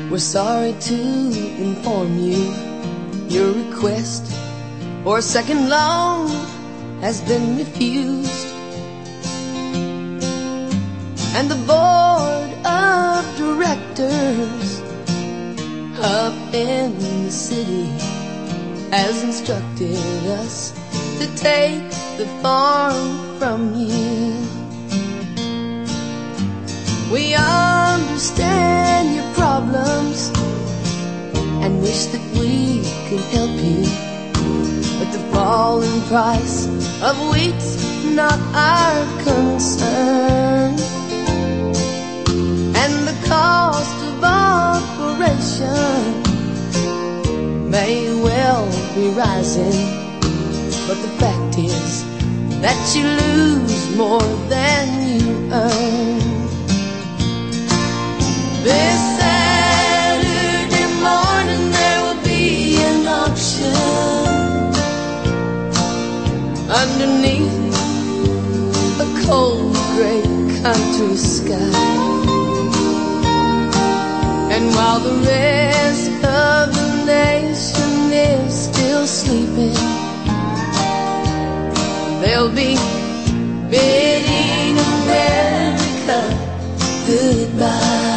We're sorry to inform you your request for a second loan has been refused, and the board of directors up in the city has instructed us to take the farm from you. We understand your problems and wish that we could help you, but the fall in price of wheat's not our concern, and the cost of operation may well be rising, but the fact is that you lose more than you earn. This Saturday morning there will be an auction underneath a cold gray country sky, and while the rest of the nation is still sleeping, they'll be bidding America goodbye.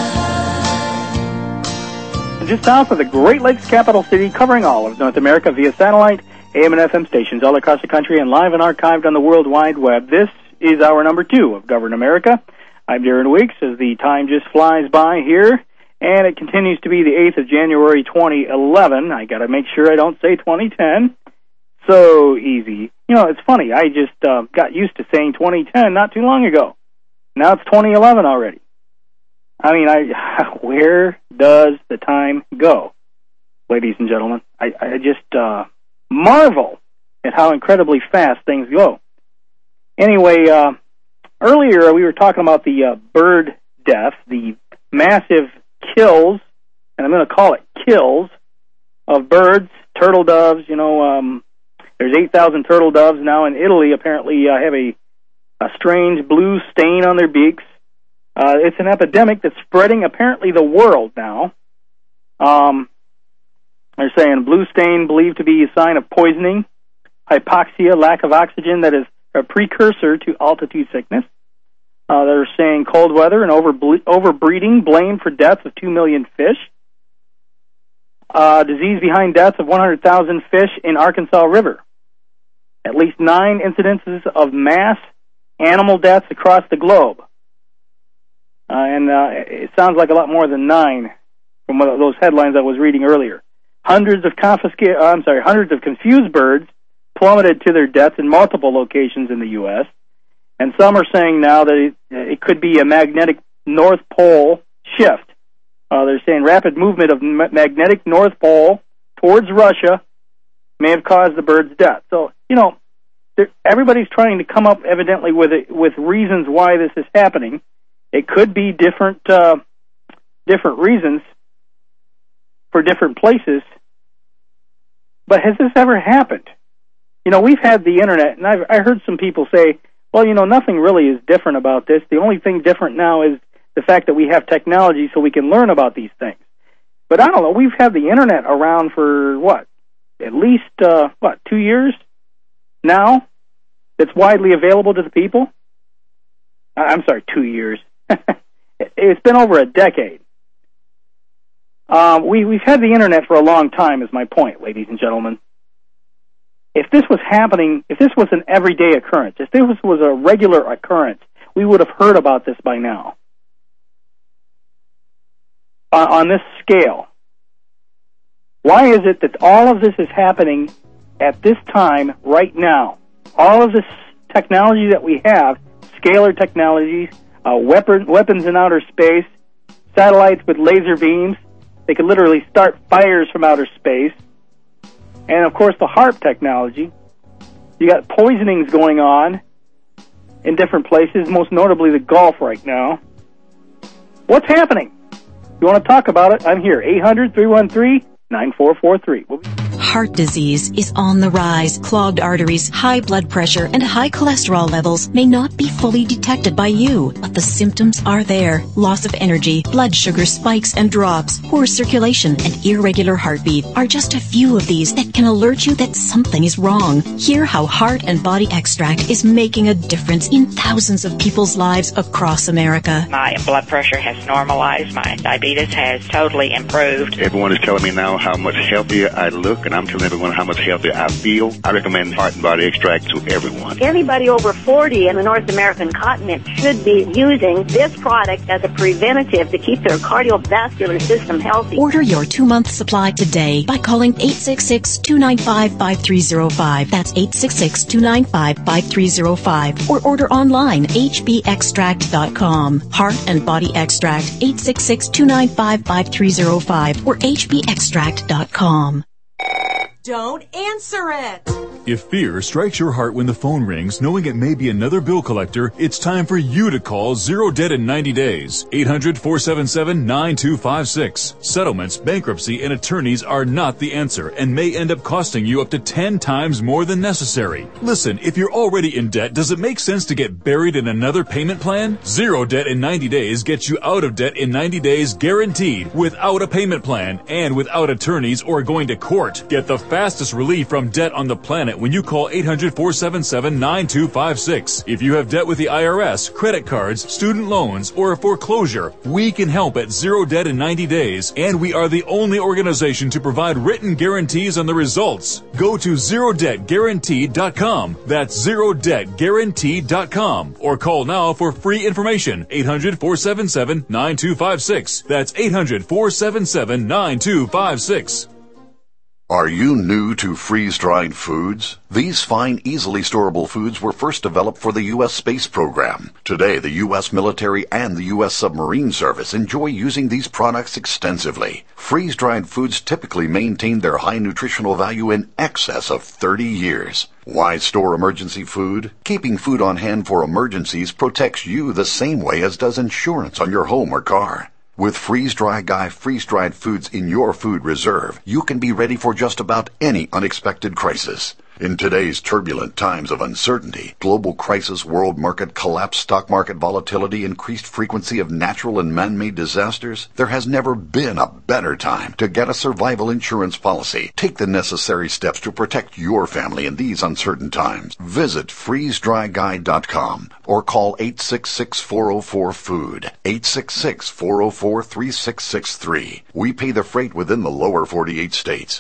Just south of the Great Lakes capital city, covering all of North America via satellite, AM and FM stations all across the country, and live and archived on the World Wide Web. This is hour number 2 of Govern America. I'm Darren Weeks as the time just flies by here, and it continues to be the 8th of January 2011. I got to make sure I don't say 2010. So easy. You know, it's funny. I just got used to saying 2010 not too long ago. Now it's 2011 already. I mean, where does the time go, ladies and gentlemen? I just marvel at how incredibly fast things go. Anyway, earlier we were talking about the bird death, the massive kills, and I'm going to call it kills, of birds, turtle doves. You know, there's 8,000 turtle doves now in Italy, apparently have a strange blue stain on their beaks. It's an epidemic that's spreading, apparently, the world now. They're saying blue stain believed to be a sign of poisoning, hypoxia, lack of oxygen that is a precursor to altitude sickness. They're saying cold weather and overbreeding blamed for deaths of 2 million fish. Disease behind deaths of 100,000 fish in Arkansas River. At least 9 incidences of mass animal deaths across the globe. And it sounds like a lot more than 9 from one of those headlines I was reading earlier. Hundreds of confused birds plummeted to their deaths in multiple locations in the U.S., and some are saying now that it could be a magnetic North Pole shift. They're saying rapid movement of magnetic North Pole towards Russia may have caused the bird's death. So, you know, everybody's trying to come up evidently with reasons why this is happening. It could be different reasons for different places. But has this ever happened? You know, we've had the internet, and I heard some people say, well, you know, nothing really is different about this. The only thing different now is the fact that we have technology so we can learn about these things. But I don't know, we've had the internet around for, at least 2 years now? That's widely available to the people? I'm sorry, 2 years. It's been over a decade. We've had the internet for a long time, is my point, ladies and gentlemen. If this was happening, if this was an everyday occurrence, if this was a regular occurrence, we would have heard about this by now. On this scale. Why is it that all of this is happening at this time, right now? All of this technology that we have, scalar technologies, weapons in outer space, satellites with laser beams, they could literally start fires from outer space, and of course the HAARP technology. You got poisonings going on in different places, most notably the Gulf right now. What's happening? If you want to talk about it, I'm here, 800-313-9443. heart disease is on the rise. Clogged arteries, high blood pressure, and high cholesterol levels may not be fully detected by you, but the symptoms are there. Loss of energy, blood sugar spikes and drops, poor circulation, and irregular heartbeat are just a few of these that can alert you that something is wrong. Hear how Heart and Body Extract is making a difference in thousands of people's lives across America. My blood pressure has normalized. My diabetes has totally improved. Everyone is telling me now how much healthier I look, and I'm telling everyone how much healthier I feel. I recommend Heart and Body Extract to everyone. Anybody over 40 in the North American continent should be using this product as a preventative to keep their cardiovascular system healthy. Order your 2-month supply today by calling 866-295-5305. That's 866-295-5305. Or order online, hbextract.com. Heart and Body Extract, 866-295-5305 or hbextract.com. Don't answer it! If fear strikes your heart when the phone rings, knowing it may be another bill collector, it's time for you to call Zero Debt in 90 days. 800-477-9256. Settlements, bankruptcy, and attorneys are not the answer and may end up costing you up to 10 times more than necessary. Listen, if you're already in debt, does it make sense to get buried in another payment plan? Zero Debt in 90 days gets you out of debt in 90 days guaranteed, without a payment plan and without attorneys or going to court. Get the fastest relief from debt on the planet when you call 800-477-9256. If you have debt with the IRS, credit cards, student loans, or a foreclosure, we can help at Zero Debt in 90 days, and we are the only organization to provide written guarantees on the results. Go to ZeroDebtGuaranteed.com. That's ZeroDebtGuaranteed.com. Or call now for free information. 800-477-9256. That's 800-477-9256. Are you new to freeze-dried foods? These fine, easily storable foods were first developed for the U.S. space program. Today, the U.S. military and the U.S. submarine service enjoy using these products extensively. Freeze-dried foods typically maintain their high nutritional value in excess of 30 years. Why store emergency food? Keeping food on hand for emergencies protects you the same way as does insurance on your home or car. With Freeze-Dry Guy freeze-dried foods in your food reserve, you can be ready for just about any unexpected crisis. In today's turbulent times of uncertainty, global crisis, world market collapse, stock market volatility, increased frequency of natural and man-made disasters, there has never been a better time to get a survival insurance policy. Take the necessary steps to protect your family in these uncertain times. Visit freezedryguy.com or call 866-404-FOOD, 866-404-3663. We pay the freight within the lower 48 states.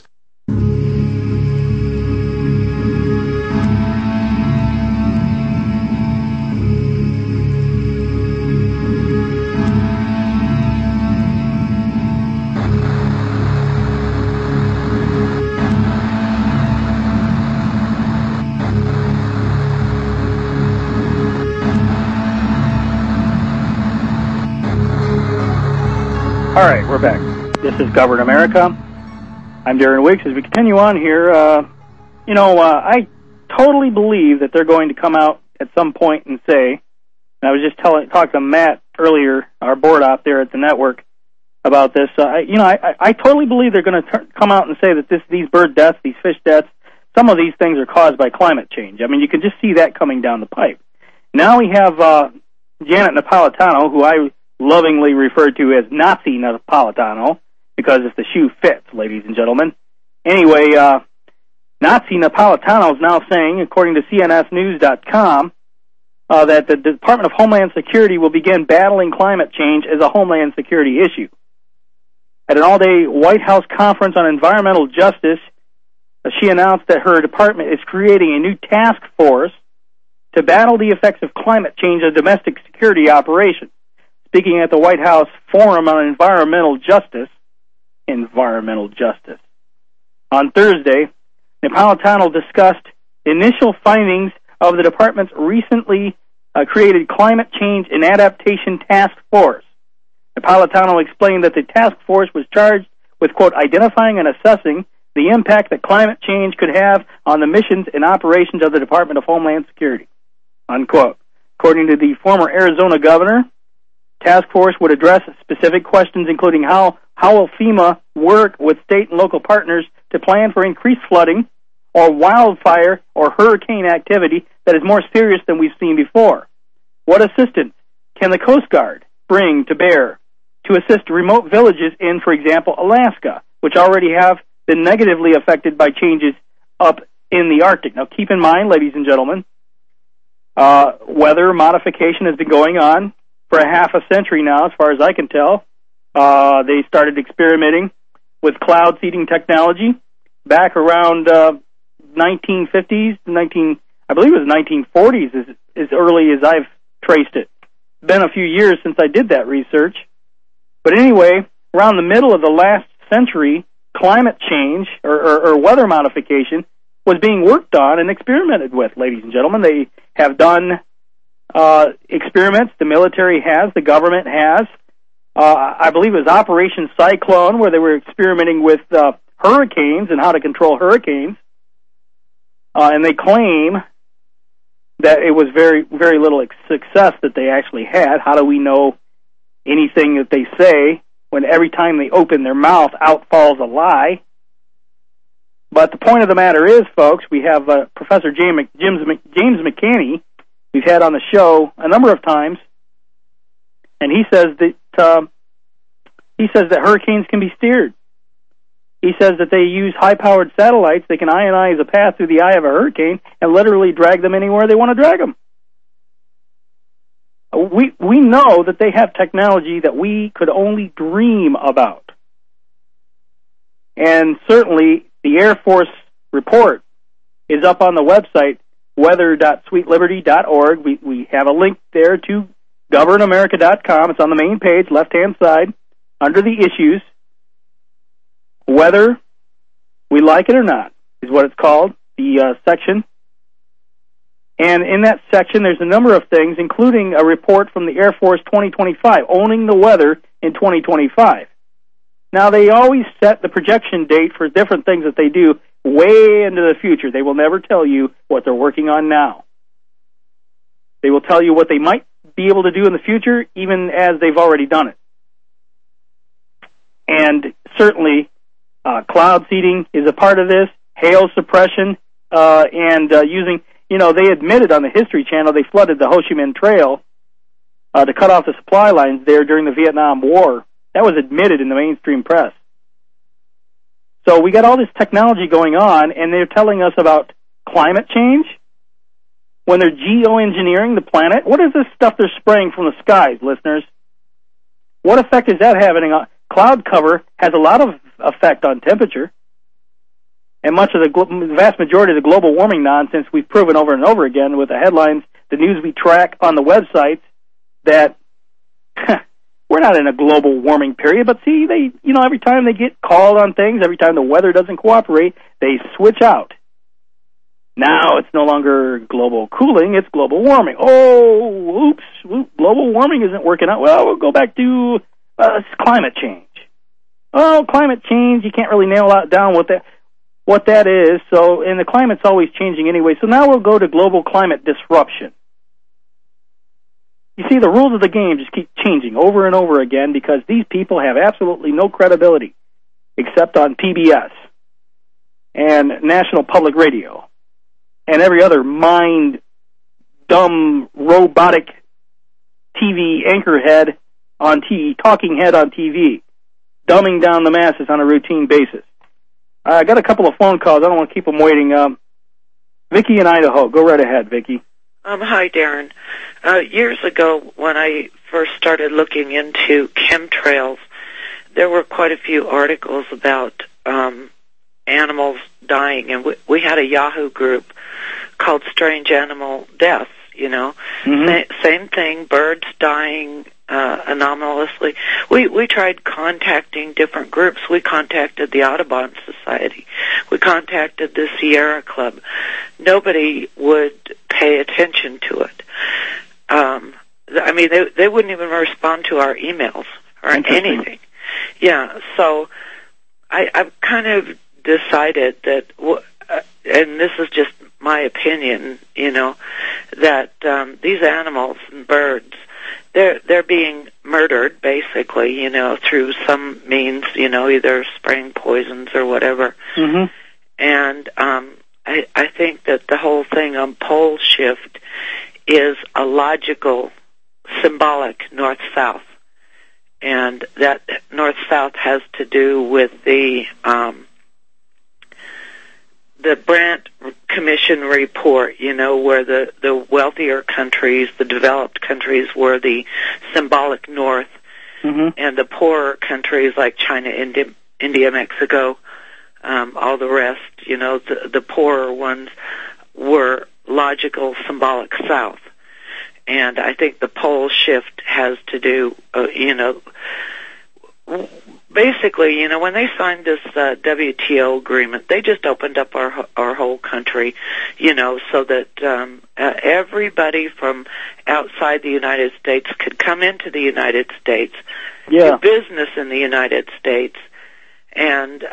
All right, we're back. This is Govern America. I'm Darren Wicks. As we continue on here, I totally believe that they're going to come out at some point and say, and I was just talking to Matt earlier, our board op there at the network, about this. I totally believe they're going to come out and say that these bird deaths, these fish deaths, some of these things are caused by climate change. I mean, you can just see that coming down the pipe. Now we have Janet Napolitano, who I lovingly referred to as Nazi Napolitano, because if the shoe fits, ladies and gentlemen. Anyway, Nazi Napolitano is now saying, according to CNSnews.com, that the Department of Homeland Security will begin battling climate change as a homeland security issue. At an all-day White House conference on environmental justice, she announced that her department is creating a new task force to battle the effects of climate change on domestic security operations. Speaking at the White House Forum on Environmental Justice, on Thursday, Napolitano discussed initial findings of the department's recently created Climate Change and Adaptation Task Force. Napolitano explained that the task force was charged with, quote, identifying and assessing the impact that climate change could have on the missions and operations of the Department of Homeland Security, unquote. According to the former Arizona governor, task force would address specific questions including how how will FEMA work with state and local partners to plan for increased flooding or wildfire or hurricane activity that is more serious than we've seen before? What assistance can the Coast Guard bring to bear to assist remote villages in, for example, Alaska, which already have been negatively affected by changes up in the Arctic? Now, keep in mind, ladies and gentlemen, weather modification has been going on for a half a century now, as far as I can tell. They started experimenting with cloud seeding technology back around 1950s, I believe it was 1940s, as early as I've traced it. It's been a few years since I did that research. But anyway, around the middle of the last century, climate change or weather modification was being worked on and experimented with, ladies and gentlemen. They have done experiments. The military has. The government has. I believe it was Operation Cyclone, where they were experimenting with hurricanes and how to control hurricanes. And they claim that it was very, very little success that they actually had. How do we know anything that they say when every time they open their mouth, out falls a lie? But the point of the matter is, folks, we have Professor James McCanney, we've had on the show a number of times, and he says that hurricanes can be steered. He says that they use high-powered satellites. They can ionize a path through the eye of a hurricane and literally drag them anywhere they want to drag them. We know that they have technology that we could only dream about. And certainly the Air Force report is up on the website, weather.sweetliberty.org. We have a link there to governamerica.com. It's on the main page, left-hand side, under the issues. Whether we like it or not is what it's called, the section. And in that section, there's a number of things, including a report from the Air Force 2025, owning the weather in 2025. Now, they always set the projection date for different things that they do way into the future. They will never tell you what they're working on now. They will tell you what they might be able to do in the future, even as they've already done it. And certainly, cloud seeding is a part of this, hail suppression, and using, they admitted on the History Channel they flooded the Ho Chi Minh Trail to cut off the supply lines there during the Vietnam War. That was admitted in the mainstream press. So we got all this technology going on, and they're telling us about climate change when they're geoengineering the planet. What is this stuff they're spraying from the skies, listeners? What effect is that having on? Cloud cover has a lot of effect on temperature, and much of the vast majority of the global warming nonsense we've proven over and over again with the headlines, the news we track on the websites, that we're not in a global warming period. But see, they, every time they get called on things, every time the weather doesn't cooperate, they switch out. Now it's no longer global cooling, it's global warming. Oh, oops, global warming isn't working out. Well, we'll go back to climate change. Oh, climate change, you can't really nail down what that is. So, and the climate's always changing anyway. So now we'll go to global climate disruption. You see, the rules of the game just keep changing over and over again because these people have absolutely no credibility except on PBS and National Public Radio and every other dumb, robotic TV anchorhead on talking head on TV, dumbing down the masses on a routine basis. I got a couple of phone calls. I don't want to keep them waiting. Vicki in Idaho. Go right ahead, Vicki. Hi, Darren. Years ago, when I first started looking into chemtrails, there were quite a few articles about animals dying, and we had a Yahoo group called Strange Animal Deaths, Mm-hmm. Same thing, birds dying anomalously. We tried contacting different groups. We contacted the Audubon Society. We contacted the Sierra Club. Nobody would pay attention to it. They wouldn't even respond to our emails or anything. Yeah, so I've kind of decided that, and this is just my opinion, that these animals and birds, they're being murdered, basically, you know, through some means, you know, either spraying poisons or whatever. Mm-hmm. And I think that the whole thing on pole shift is a logical, symbolic north-south. And that north-south has to do with the Brandt Commission report, you know, where the wealthier countries, the developed countries, were the symbolic north, and the poorer countries like China, India, Mexico, all the rest, you know, the poorer ones were logical, symbolic south. And I think the pole shift has to do, you know, basically, you know, when they signed this WTO agreement, they just opened up our whole country, you know, so that everybody from outside the United States could come into the United States, do business in the United States, and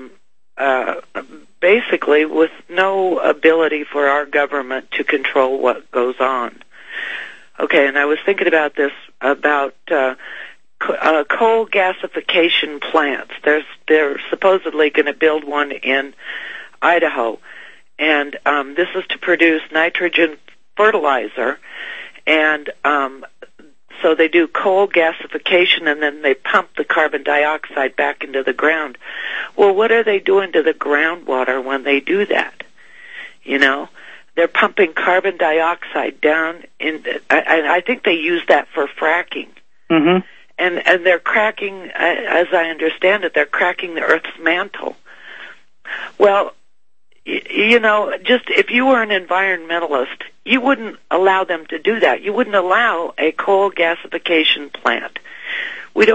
basically with no ability for our government to control what goes on. Okay, and I was thinking about this, about coal gasification plants. They're supposedly going to build one in Idaho, and this is to produce nitrogen fertilizer, and so they do coal gasification, and then they pump the carbon dioxide back into the ground. Well, what are they doing to the groundwater when they do that? You know, they're pumping carbon dioxide down in. I think they use that for fracking. Mm-hmm. And they're cracking, as I understand it, they're cracking the Earth's mantle. Well, you know, just if you were an environmentalist, you wouldn't allow them to do that. You wouldn't allow a coal gasification plant. We've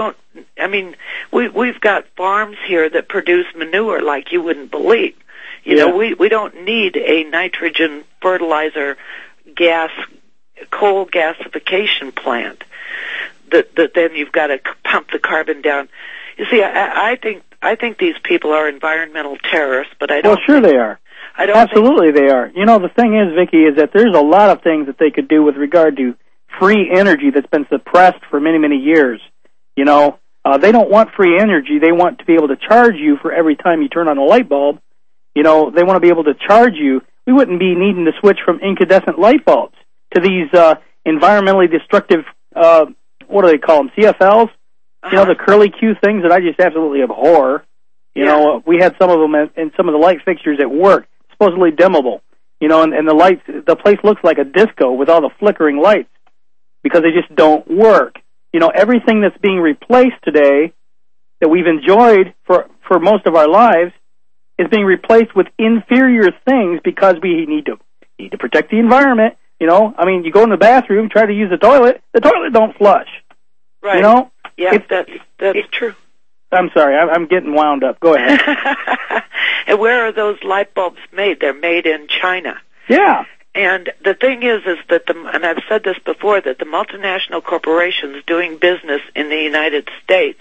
got farms here that produce manure like you wouldn't believe. You know, we don't need a nitrogen fertilizer coal gasification plant. That then you've got to pump the carbon down. You see, I think these people are environmental terrorists, but I don't. Well, sure they are. Absolutely they are. You know, the thing is, Vicki, is that there's a lot of things that they could do with regard to free energy that's been suppressed for many, many years. You know, they don't want free energy. They want to be able to charge you for every time you turn on a light bulb. You know, they want to be able to charge you. We wouldn't be needing to switch from incandescent light bulbs to these environmentally destructive what do they call them, CFLs? You know, the curly Q things that I just absolutely abhor. You know, we had some of them in some of the light fixtures at work, supposedly dimmable. You know, and the lights, the place looks like a disco with all the flickering lights because they just don't work. You know, everything that's being replaced today that we've enjoyed for most of our lives is being replaced with inferior things because we need to protect the environment. You know, I mean, you go in the bathroom, try to use the toilet don't flush. Right. You know? Yeah, that's true. I'm sorry, I'm getting wound up. Go ahead. And where are those light bulbs made? They're made in China. Yeah. And the thing is that and I've said this before, that the multinational corporations doing business in the United States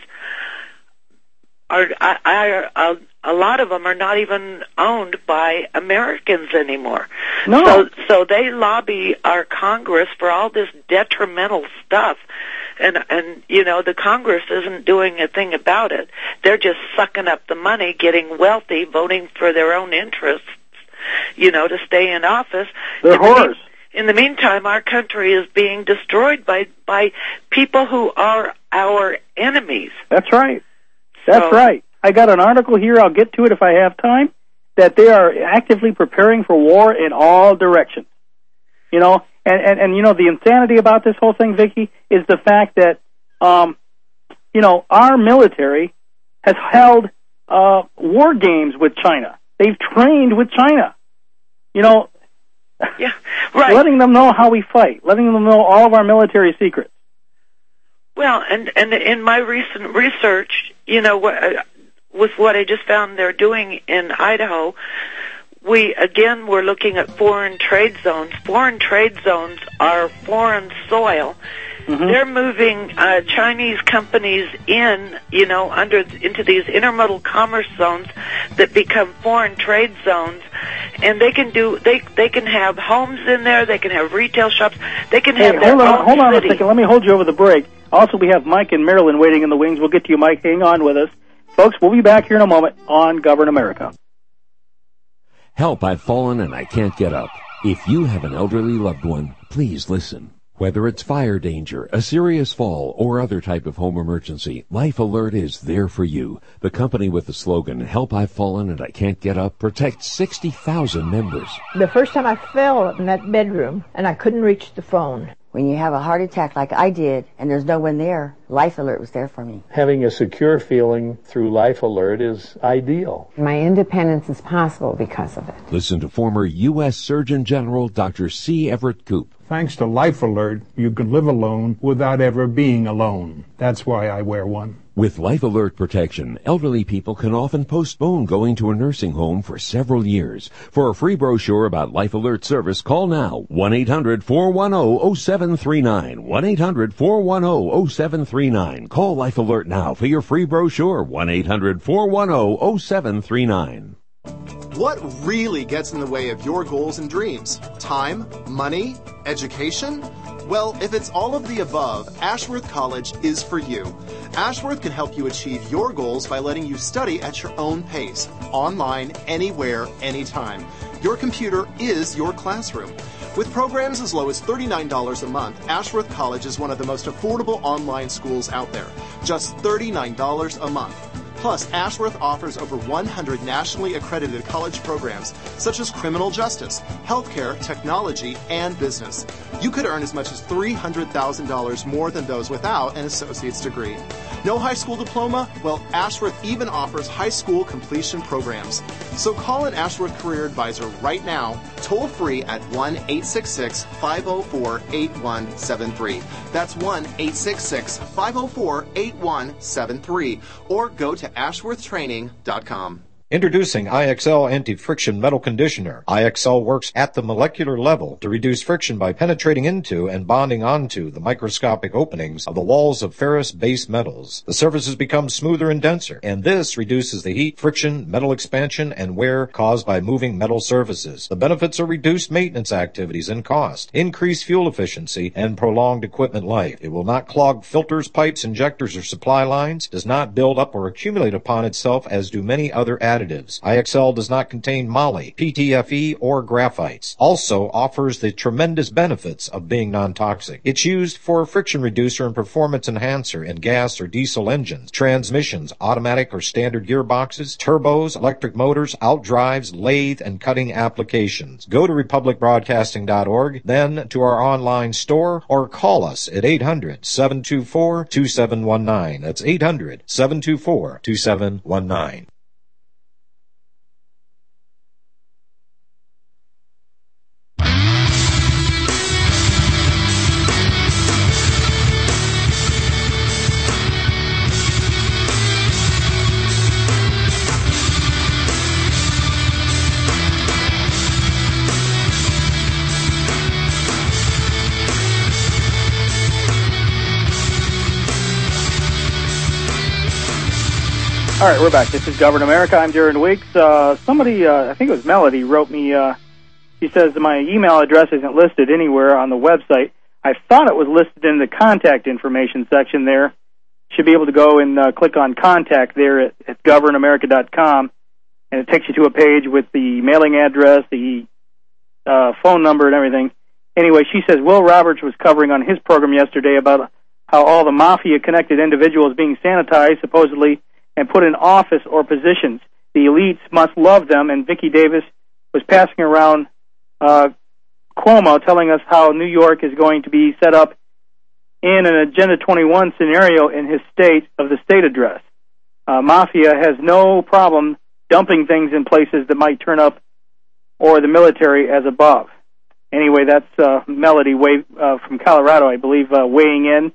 a lot of them are not even owned by Americans anymore. No. So they lobby our Congress for all this detrimental stuff. And you know, the Congress isn't doing a thing about it. They're just sucking up the money, getting wealthy, voting for their own interests, you know, to stay in office. They're whores. In the meantime, our country is being destroyed by people who are our enemies. That's right. That's right. I got an article here, I'll get to it if I have time, that they are actively preparing for war in all directions. You know, and you know, the insanity about this whole thing, Vicki, is the fact that, you know, our military has held war games with China. They've trained with China. You know, yeah, right. Letting them know how we fight, letting them know all of our military secrets. Well, and in my recent research, you know, with what I just found they're doing in Idaho, we're looking at foreign trade zones. Foreign trade zones are foreign soil. Mm-hmm. They're moving Chinese companies in, you know, into these intermodal commerce zones that become foreign trade zones, and they can have homes in there, they can have retail shops, they can have their own hold on a city. second. Let me hold you over the break. Also, we have Mike and Marilyn waiting in the wings. We'll get to you, Mike. Hang on with us. Folks, we'll be back here in a moment on Govern America. Help, I've fallen and I can't get up. If you have an elderly loved one, please listen. Whether it's fire danger, a serious fall, or other type of home emergency, Life Alert is there for you. The company with the slogan, Help, I've fallen and I can't get up, protects 60,000 members. The first time I fell in that bedroom and I couldn't reach the phone. When you have a heart attack like I did and there's no one there, Life Alert was there for me. Having a secure feeling through Life Alert is ideal. My independence is possible because of it. Listen to former U.S. Surgeon General Dr. C. Everett Koop. Thanks to Life Alert, you can live alone without ever being alone. That's why I wear one. With Life Alert protection, elderly people can often postpone going to a nursing home for several years. For a free brochure about Life Alert service, call now 1-800-410-0739. 1-800-410-0739. Call Life Alert now for your free brochure. 1-800-410-0739. What really gets in the way of your goals and dreams? Time? Money? Education? Well, if it's all of the above, Ashworth College is for you. Ashworth can help you achieve your goals by letting you study at your own pace, online, anywhere, anytime. Your computer is your classroom. With programs as low as $39 a month, Ashworth College is one of the most affordable online schools out there. Just $39 a month. Plus, Ashworth offers over 100 nationally accredited college programs, such as criminal justice, healthcare, technology, and business. You could earn as much as $300,000 more than those without an associate's degree. No high school diploma? Well, Ashworth even offers high school completion programs. So call an Ashworth Career Advisor right now, toll free at 1-866-504-8173. That's 1-866-504-8173. Or go to ashworthtraining.com. Introducing IXL Anti-Friction Metal Conditioner. IXL works at the molecular level to reduce friction by penetrating into and bonding onto the microscopic openings of the walls of ferrous-based metals. The surfaces become smoother and denser, and this reduces the heat, friction, metal expansion, and wear caused by moving metal surfaces. The benefits are reduced maintenance activities and cost, increased fuel efficiency, and prolonged equipment life. It will not clog filters, pipes, injectors, or supply lines, does not build up or accumulate upon itself as do many other additives. IXL does not contain moly, PTFE, or graphites. Also offers the tremendous benefits of being non-toxic. It's used for a friction reducer and performance enhancer in gas or diesel engines, transmissions, automatic or standard gearboxes, turbos, electric motors, outdrives, lathe, and cutting applications. Go to republicbroadcasting.org, then to our online store, or call us at 800-724-2719. That's 800-724-2719. All right, we're back. This is Govern America. I'm Darren Weeks. Somebody, I think it was Melody, wrote me. She says my email address isn't listed anywhere on the website. I thought it was listed in the contact information section there. Should be able to go and click on contact there at governamerica.com, and it takes you to a page with the mailing address, the phone number, and everything. Anyway, she says Will Roberts was covering on his program yesterday about how all the mafia-connected individuals being sanitized, supposedly, and put in office or positions. The elites must love them, and Vicki Davis was passing around Cuomo telling us how New York is going to be set up in an Agenda 21 scenario in his state of the state address. Mafia has no problem dumping things in places that might turn up, or the military as above. Anyway, that's Melody from Colorado, I believe, weighing in.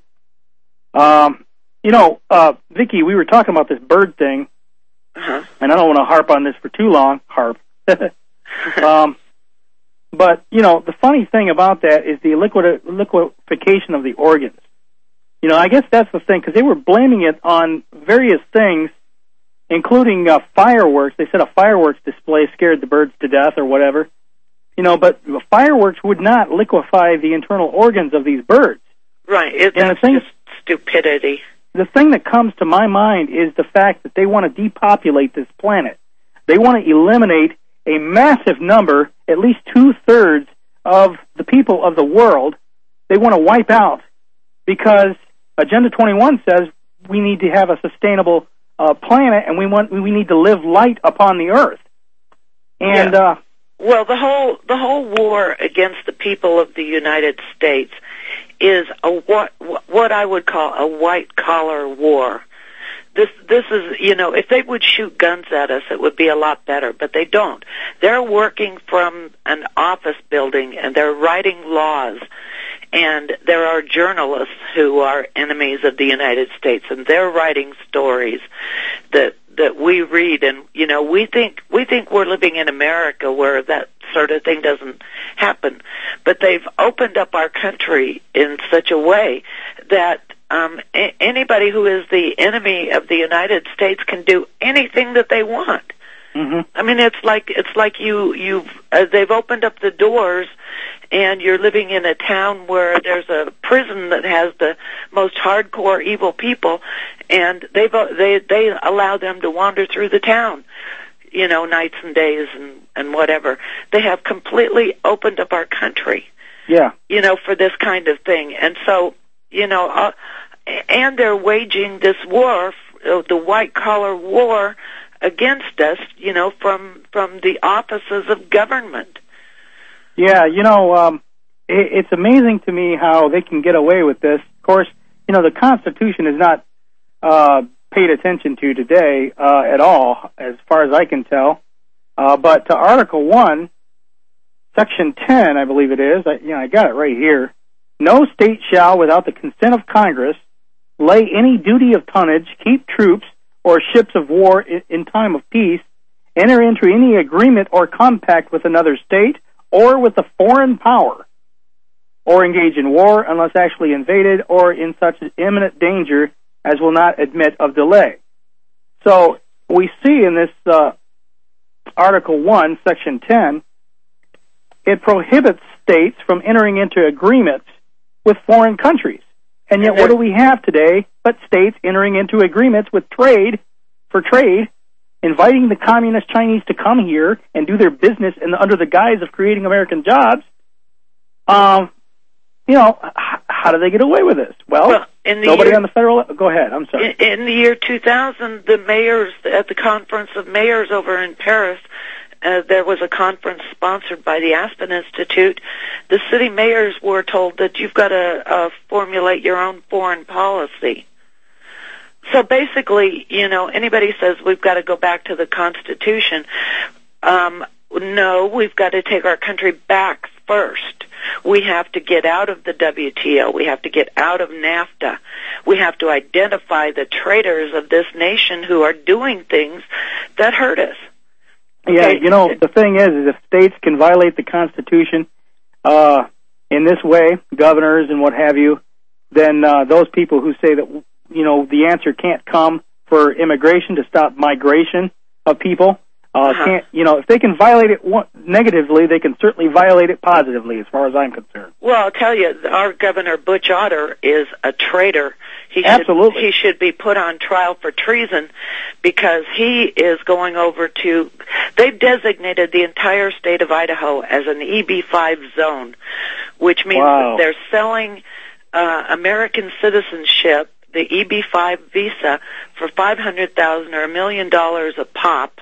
Vicki, we were talking about this bird thing, and I don't want to harp on this for too long. But, the funny thing about that is the liquefaction of the organs. I guess that's the thing, because they were blaming it on various things, including fireworks. They said a fireworks display scared the birds to death or whatever. But fireworks would not liquefy the internal organs of these birds. Right. And the thing is, stupidity. The thing that comes to my mind is the fact that they want to depopulate this planet. They want to eliminate a massive number, at least 2/3 of the people of the world. They want to wipe out because Agenda 21 says we need to have a sustainable planet, and we need to live light upon the earth. And well, the whole war against the people of the United States is what I would call a white collar war. This is, if they would shoot guns at us, it would be a lot better, but they don't. They're working from an office building, and they're writing laws, and there are journalists who are enemies of the United States, and they're writing stories that we read, and, we think we're living in America where that sort of thing doesn't happen. But they've opened up our country in such a way that anybody who is the enemy of the United States can do anything that they want. Mm-hmm. I mean, it's like they've opened up the doors, and you're living in a town where there's a prison that has the most hardcore evil people, and they allow them to wander through the town, nights and days and whatever. They have completely opened up our country. Yeah. For this kind of thing, and so and they're waging this war, the white collar war, against us, from the offices of government. Yeah, it's amazing to me how they can get away with this. Of course, the Constitution is not paid attention to today at all, as far as I can tell. But to Article 1, Section 10, I believe it is, I got it right here. No state shall, without the consent of Congress, lay any duty of tonnage, keep troops, or ships of war in time of peace, enter into any agreement or compact with another state or with a foreign power, or engage in war unless actually invaded or in such imminent danger as will not admit of delay. So we see in this Article 1, Section 10, it prohibits states from entering into agreements with foreign countries. And yet what do we have today but states entering into agreements with trade, inviting the communist Chinese to come here and do their business under the guise of creating American jobs? How do they get away with this? Well nobody on the federal... Go ahead, I'm sorry. In the year 2000, the mayors, at the Conference of Mayors over in Paris, there was a conference sponsored by the Aspen Institute. The city mayors were told that you've got to formulate your own foreign policy. So basically, anybody says we've got to go back to the Constitution. No, we've got to take our country back first. We have to get out of the WTO. We have to get out of NAFTA. We have to identify the traitors of this nation who are doing things that hurt us. Yeah, the thing is if states can violate the Constitution in this way, governors and what have you, then those people who say that, the answer can't come for immigration to stop migration of people, can't, if they can violate it negatively, they can certainly violate it positively, as far as I'm concerned. Well, I'll tell you, our Governor Butch Otter is a traitor. Absolutely. He should be put on trial for treason because he is going over to... They've designated the entire state of Idaho as an EB-5 zone, which means that they're selling American citizenship, the EB-5 visa, for $500,000 or $1 million a pop.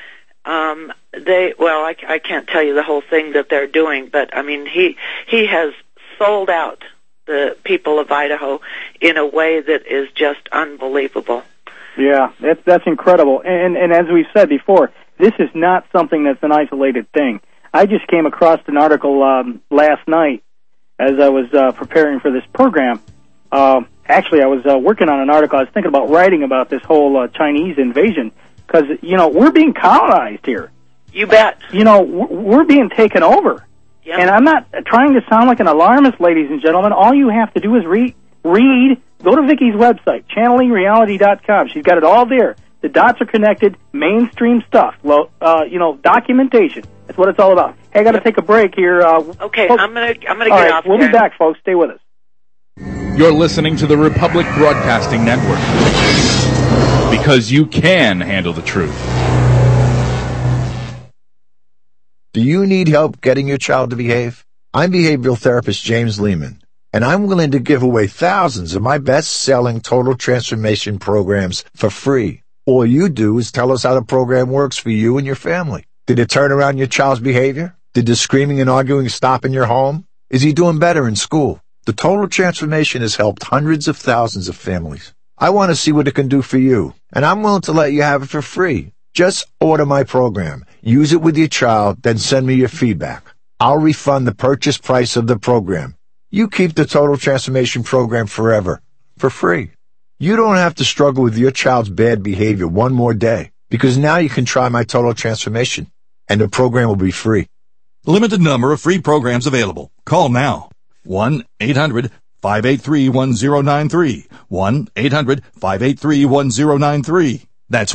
I can't tell you the whole thing that they're doing, but I mean, he has sold out the people of Idaho in a way that is just unbelievable. Yeah, that's incredible. And as we've said before, this is not something that's an isolated thing. I just came across an article last night as I was preparing for this program. Actually, I was working on an article. I was thinking about writing about this whole Chinese invasion because, we're being colonized here. You bet. We're being taken over. Yep. And I'm not trying to sound like an alarmist, ladies and gentlemen. All you have to do is read. Go to Vicki's website, channelingreality.com. She's got it all there. The dots are connected, mainstream stuff, documentation. That's what it's all about. Hey, I got to take a break here. Okay, folks, I'm gonna get off. We'll be back, folks. Stay with us. You're listening to the Republic Broadcasting Network. Because you can handle the truth. Do you need help getting your child to behave? I'm behavioral therapist James Lehman, and I'm willing to give away thousands of my best-selling Total Transformation programs for free. All you do is tell us how the program works for you and your family. Did it turn around your child's behavior? Did the screaming and arguing stop in your home? Is he doing better in school? The Total Transformation has helped hundreds of thousands of families. I want to see what it can do for you, and I'm willing to let you have it for free. Just order my program, use it with your child, then send me your feedback. I'll refund the purchase price of the program. You keep the Total Transformation program forever, for free. You don't have to struggle with your child's bad behavior one more day, because now you can try my Total Transformation, and the program will be free. Limited number of free programs available. Call now. 1-800-583-1093. 1-800-583-1093. That's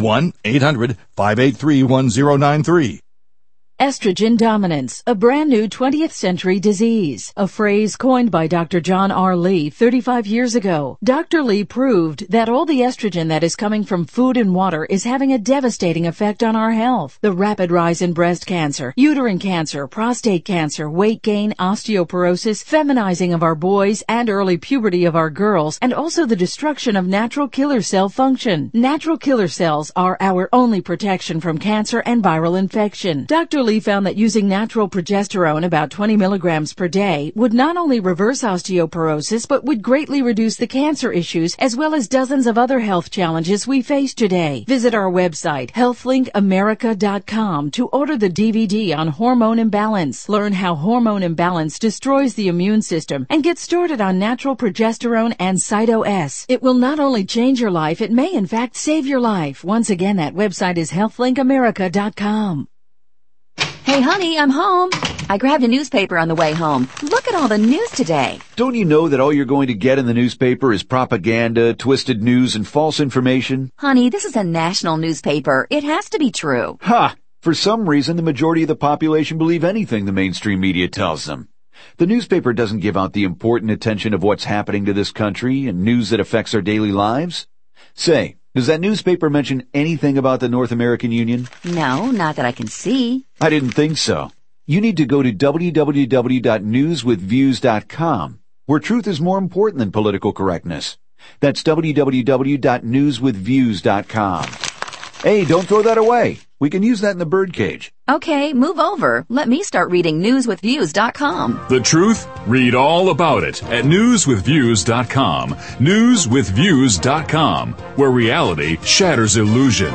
1-800-583-1093. Estrogen dominance, a brand new 20th century disease, a phrase coined by Dr. John R. Lee 35 years ago. Dr. Lee proved that all the estrogen that is coming from food and water is having a devastating effect on our health. The rapid rise in breast cancer, uterine cancer, prostate cancer, weight gain, osteoporosis, feminizing of our boys, and early puberty of our girls, and also the destruction of natural killer cell function. Natural killer cells are our only protection from cancer and viral infection. Dr. Lee found that using natural progesterone, about 20 milligrams per day, would not only reverse osteoporosis, but would greatly reduce the cancer issues as well as dozens of other health challenges we face today. Visit our website, healthlinkAmerica.com, to order the DVD on hormone imbalance. Learn how hormone imbalance destroys the immune system and get started on natural progesterone and Cyto-S. It will not only change your life, it may in fact save your life. Once again, that website is healthlinkAmerica.com. Hey, honey, I'm home. I grabbed a newspaper on the way home. Look at all the news today. Don't you know that all you're going to get in the newspaper is propaganda, twisted news, and false information? Honey, this is a national newspaper. It has to be true. Ha! For some reason, the majority of the population believe anything the mainstream media tells them. The newspaper doesn't give out the important attention of what's happening to this country and news that affects our daily lives. Say, does that newspaper mention anything about the North American Union? No, not that I can see. I didn't think so. You need to go to www.newswithviews.com, where truth is more important than political correctness. That's www.newswithviews.com. Hey, don't throw that away. We can use that in the birdcage. Okay, move over. Let me start reading newswithviews.com. The truth? Read all about it at newswithviews.com. Newswithviews.com, where reality shatters illusion.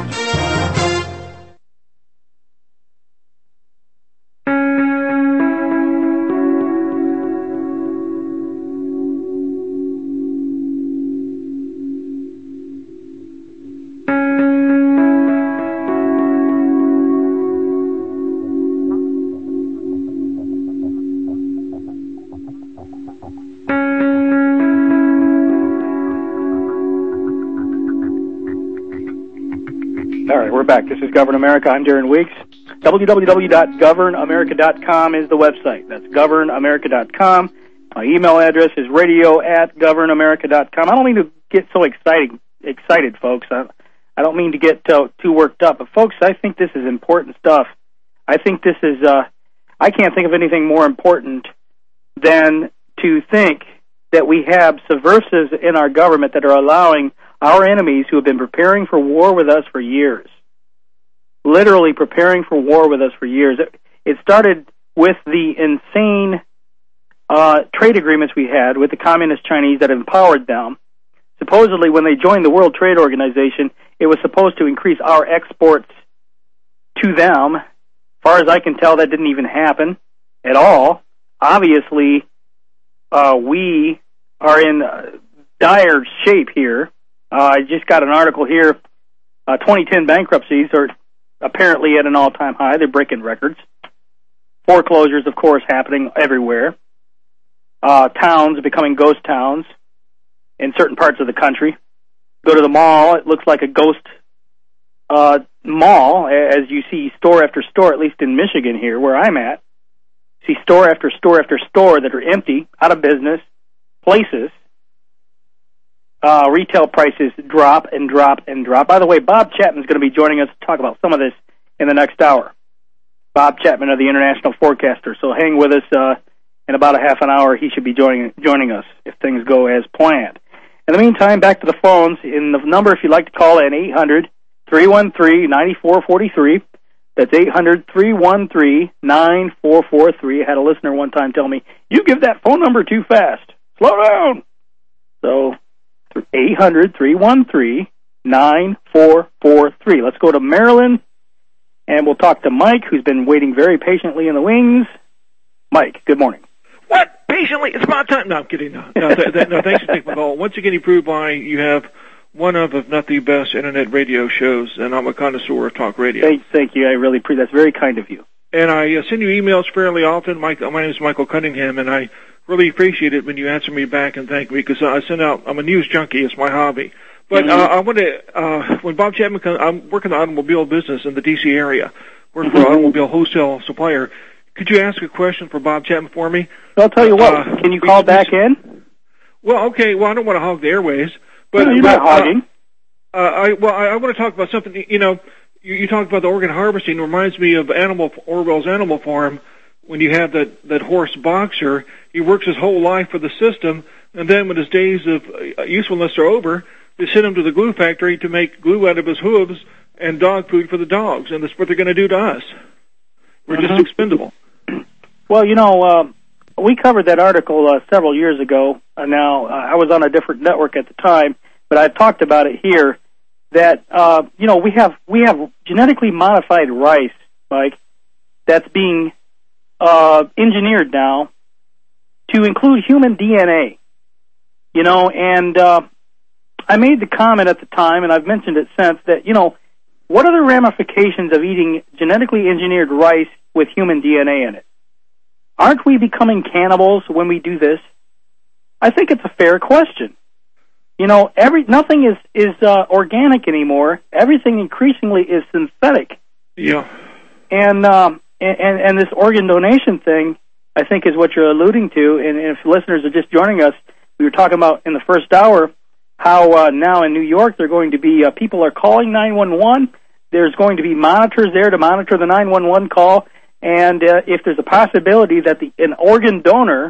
Back. This is Govern America. I'm Darren Weeks. www.governamerica.com is the website. That's governamerica.com. My email address is radio@governamerica.com. I don't mean to get so excited, folks. I don't mean to get too worked up. But, folks, I think this is important stuff. I think this is, I can't think of anything more important than to think that we have subversives in our government that are allowing our enemies who have been preparing for war with us for years, literally preparing for war with us for years. It started with the insane trade agreements we had with the Communist Chinese that empowered them. Supposedly, when they joined the World Trade Organization, it was supposed to increase our exports to them. As far as I can tell, that didn't even happen at all. Obviously, we are in dire shape here. I just got an article here. 2010 bankruptcies are apparently at an all-time high. They're breaking records. Foreclosures, of course, happening everywhere. Towns becoming ghost towns in certain parts of the country. Go to the mall, it looks like a ghost mall, as you see store after store, at least in Michigan here, where I'm at. See store after store after store that are empty, out of business, places. retail prices drop and drop and drop. By the way, Bob Chapman is going to be joining us to talk about some of this in the next hour. Bob Chapman of the International Forecaster. So hang with us. In about a half an hour, he should be joining us if things go as planned. In the meantime, back to the phones. In the number, if you'd like to call in, 800-313-9443. That's 800-313-9443. I had a listener one time tell me, you give that phone number too fast. Slow down. So 800-313-9443. Let's go to Maryland, and we'll talk to Mike, who's been waiting very patiently in the wings. Mike, good morning. What? Patiently? It's about time. No, I'm kidding. No, thanks for taking my call. Once again, you prove why you have one of, if not the best, internet radio shows, and I'm a connoisseur of talk radio. Thank you. I really appreciate that's very kind of you. And I send you emails fairly often. My name is Michael Cunningham, and I really appreciate it when you answer me back and thank me, because I'm a news junkie. It's my hobby. But I want to, when Bob Chapman comes, I'm working in the automobile business in the D.C. area, working for an automobile wholesale supplier. Could you ask a question for Bob Chapman for me? I'll tell you what. Can you call back in? Well, okay. Well, I don't want to hog the airways. But, no, you're not hogging. I want to talk about something. You know, you talked about the organ harvesting. It reminds me of Orwell's Animal Farm, when you have that horse Boxer. He works his whole life for the system, and then when his days of usefulness are over, they send him to the glue factory to make glue out of his hooves and dog food for the dogs. And that's what they're going to do to us. We're just expendable. Well, you know, we covered that article several years ago. Now, I was on a different network at the time, but I've talked about it here, that, you know, we have genetically modified rice, Mike, that's being engineered now to include human DNA. You know, and I made the comment at the time, and I've mentioned it since, that, you know, what are the ramifications of eating genetically engineered rice with human DNA in it? Aren't we becoming cannibals when we do this? I think it's a fair question. You know, nothing is organic anymore. Everything increasingly is synthetic. Yeah. And this organ donation thing, I think, is what you're alluding to. And if listeners are just joining us, we were talking about in the first hour how now in New York they're going to be people are calling 911. There's going to be monitors there to monitor the 911 call. And if there's a possibility that an organ donor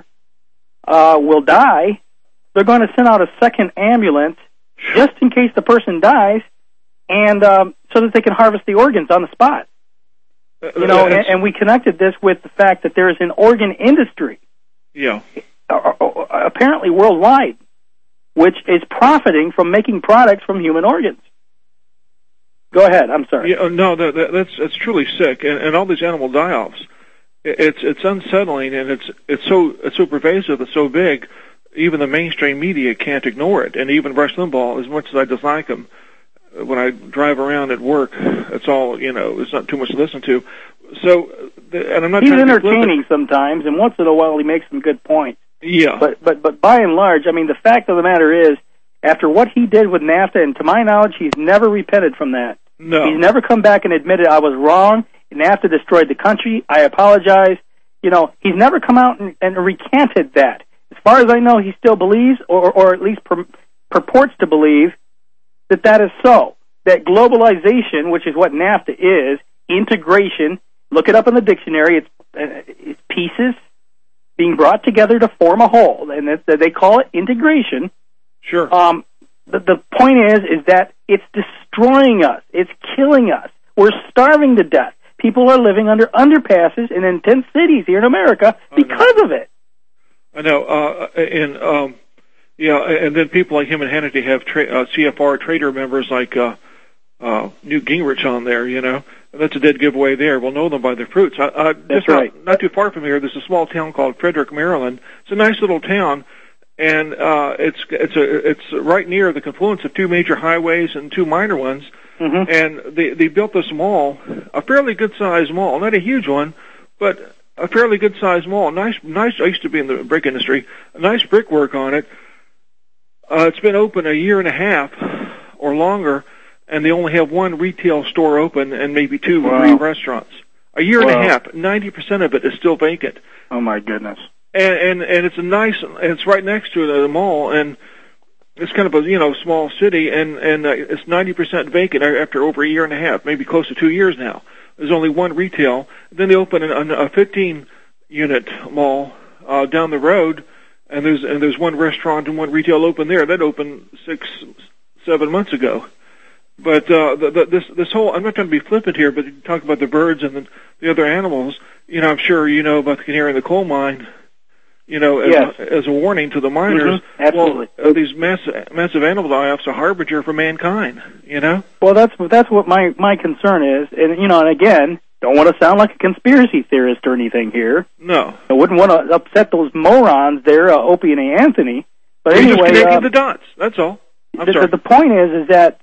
will die, they're going to send out a second ambulance just in case the person dies, and so that they can harvest the organs on the spot. You know, and we connected this with the fact that there is an organ industry, apparently worldwide, which is profiting from making products from human organs. Go ahead. I'm sorry. Yeah, no, that's truly sick, and all these animal die-offs. It's unsettling, and it's so pervasive, it's so big. Even the mainstream media can't ignore it, and even Rush Limbaugh, as much as I dislike him, when I drive around at work, it's all, you know, it's not too much to listen to. So, and I'm not. He's entertaining sometimes, and once in a while he makes some good points. Yeah. But by and large, I mean, the fact of the matter is, after what he did with NAFTA, and to my knowledge, he's never repented from that. No. He's never come back and admitted, I was wrong, NAFTA destroyed the country, I apologize. You know, he's never come out and recanted that. As far as I know, he still believes, or at least purports to believe, that is so. That globalization, which is what NAFTA is, integration, look it up in the dictionary, it's pieces being brought together to form a whole, and they call it integration. Sure. The point is that it's destroying us. It's killing us. We're starving to death. People are living under underpasses in intense cities here in America because of it. I know. And then people like him and Hannity have CFR trader members like Newt Gingrich on there, you know. That's a dead giveaway there. We'll know them by their fruits. That's right. Not too far from here, there's a small town called Frederick, Maryland. It's a nice little town. And it's right near the confluence of two major highways and two minor ones. Mm-hmm. And they built this mall, a fairly good-sized mall, not a huge one, but a fairly good-sized mall. Nice. I used to be in the brick industry. A nice brickwork on it. It's been open a year and a half or longer, and they only have one retail store open and maybe two or three restaurants. A year and a half. 90% of it is still vacant. Oh my goodness. And it's it's right next to the mall, and it's kind of a small city, and it's 90% vacant after over a year and a half, maybe close to 2 years now. There's only one retail. Then they open a 15-unit mall down the road, and there's one restaurant and one retail open there. That opened 6-7 months ago. But this whole, I'm not trying to be flippant here, but you talk about the birds and the other animals. I'm sure you know about the canary in the coal mine. As a warning to the miners. Mm-hmm. Absolutely. Well, these massive animal die-offs are a harbinger for mankind. Well, that's what my concern is, and and again, don't want to sound like a conspiracy theorist or anything here. No. I wouldn't want to upset those morons there, Opie and Anthony. But You're anyway, just connecting the dots. That's all. I'm sorry. The point is that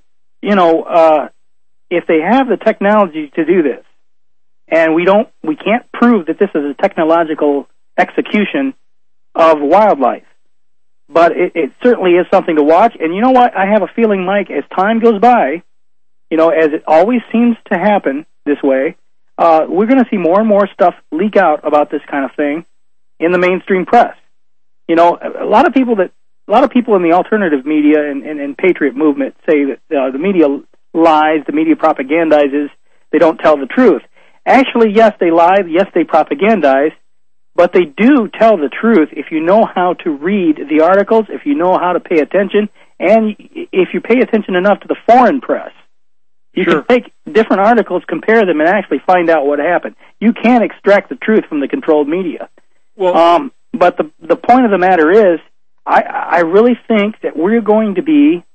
if they have the technology to do this, and we can't prove that this is a technological execution of wildlife, but it certainly is something to watch. And you know what? I have a feeling, Mike, as time goes by, as it always seems to happen this way, we're going to see more and more stuff leak out about this kind of thing in the mainstream press. A lot of people in the alternative media and patriot movement say that the media lies, the media propagandizes, they don't tell the truth. Actually, yes, they lie, yes, they propagandize, but they do tell the truth if you know how to read the articles, if you know how to pay attention, and if you pay attention enough to the foreign press. You can take different articles, compare them, and actually find out what happened. You can't extract the truth from the controlled media. Well, but the point of the matter is, I really think that we're going to be.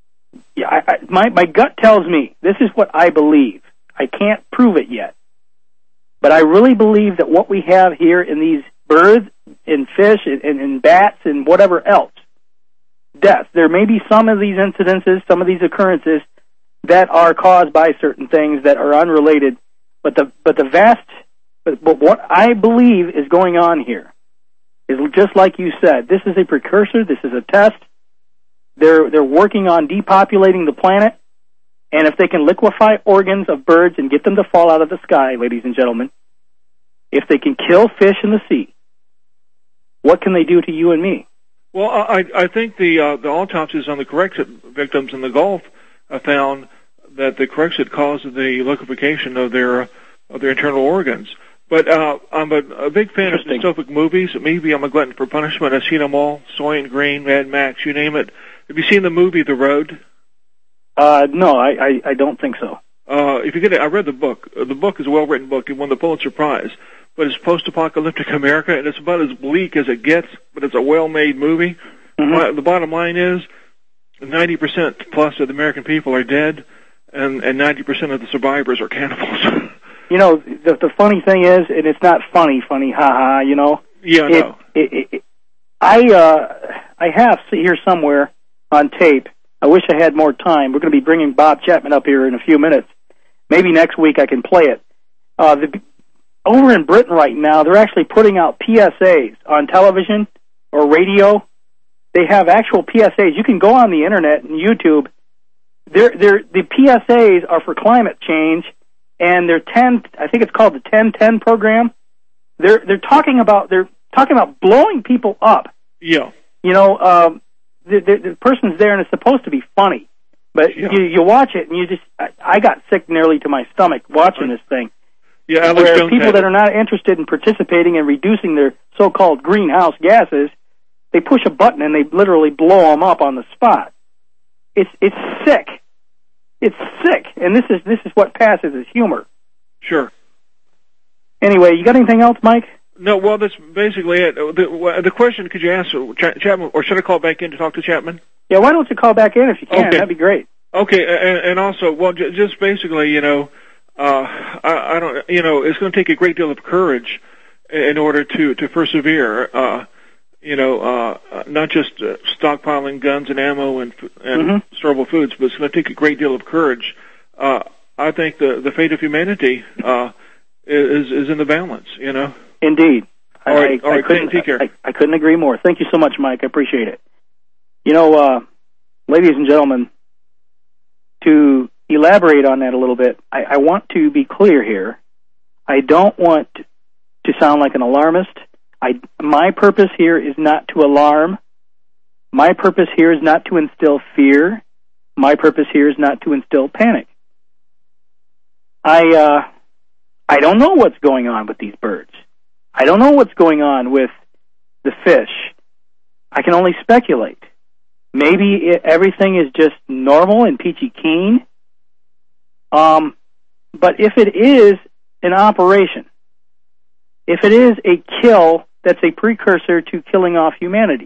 My gut tells me this is what I believe. I can't prove it yet, but I really believe that what we have here in these birds and fish and bats and whatever else, deaths. There may be some of these incidences, some of these occurrences that are caused by certain things that are unrelated, but what I believe is going on here is just like you said. This is a precursor. This is a test. They're working on depopulating the planet, and if they can liquefy organs of birds and get them to fall out of the sky, ladies and gentlemen, if they can kill fish in the sea, what can they do to you and me? Well, I think the autopsies on the Corexit victims in the Gulf found that the Corexit caused the liquefaction of their internal organs. But I'm a big fan of dystopic movies. Maybe I'm a glutton for punishment. I've seen them all: Soylent Green, Mad Max, you name it. Have you seen the movie The Road? No, I don't think so. If you get it, I read the book. The book is a well-written book. It won the Pulitzer Prize. But it's post-apocalyptic America, and it's about as bleak as it gets, but it's a well-made movie. Mm-hmm. The bottom line is 90% plus of the American people are dead, and 90% of the survivors are cannibals. The funny thing is, and it's not funny, haha, Yeah, I know. I have here somewhere on tape. I wish I had more time. We're going to be bringing Bob Chapman up here in a few minutes. Maybe next week I can play it. Over in Britain right now, they're actually putting out PSAs on television or radio. They have actual PSAs. You can go on the internet and YouTube. The PSAs are for climate change, and I think it's called the 10-10 program. They're talking about blowing people up. Yeah. The person's there and it's supposed to be funny, but you watch it and you just, I got sick nearly to my stomach watching this thing. Yeah, Alex where Jones people that are not interested in participating in reducing their so-called greenhouse gases, they push a button and they literally blow them up on the spot. It's sick. It's sick, and this is what passes as humor. Sure. Anyway, you got anything else, Mike? No, well, that's basically it. The question, could you ask Chapman, or should I call back in to talk to Chapman? Yeah, why don't you call back in if you can? Okay. That'd be great. Okay, and also, well, just basically, I don't, it's going to take a great deal of courage in order to persevere. Not just stockpiling guns and ammo and storable foods, but it's going to take a great deal of courage. I think the fate of humanity is in the balance. Indeed. All right, take care. I couldn't agree more. Thank you so much, Mike. I appreciate it. Ladies and gentlemen, to elaborate on that a little bit, I want to be clear here. I don't want to sound like an alarmist. My purpose here is not to alarm. My purpose here is not to instill fear. My purpose here is not to instill panic. I don't know what's going on with these birds. I don't know what's going on with the fish. I can only speculate. Maybe everything is just normal and peachy keen. But if it is an operation, if it is a kill that's a precursor to killing off humanity,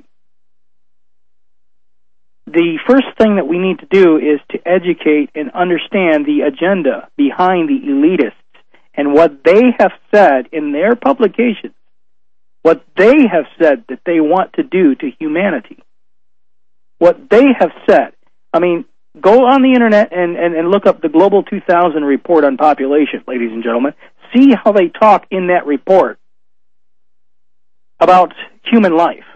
the first thing that we need to do is to educate and understand the agenda behind the elitists and what they have said in their publications, what they have said that they want to do to humanity. What they have said. I mean, go on the internet and look up the Global 2000 report on population, ladies and gentlemen. See how they talk in that report about human life.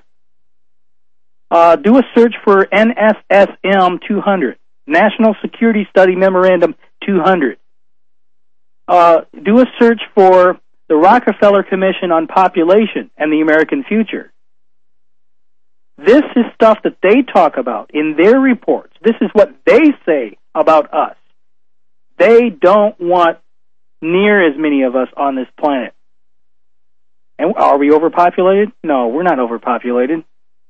Do a search for NSSM 200, National Security Study Memorandum 200. Do a search for the Rockefeller Commission on Population and the American Future. This is stuff that they talk about in their reports. This is what they say about us. They don't want near as many of us on this planet. And are we overpopulated? No, we're not overpopulated.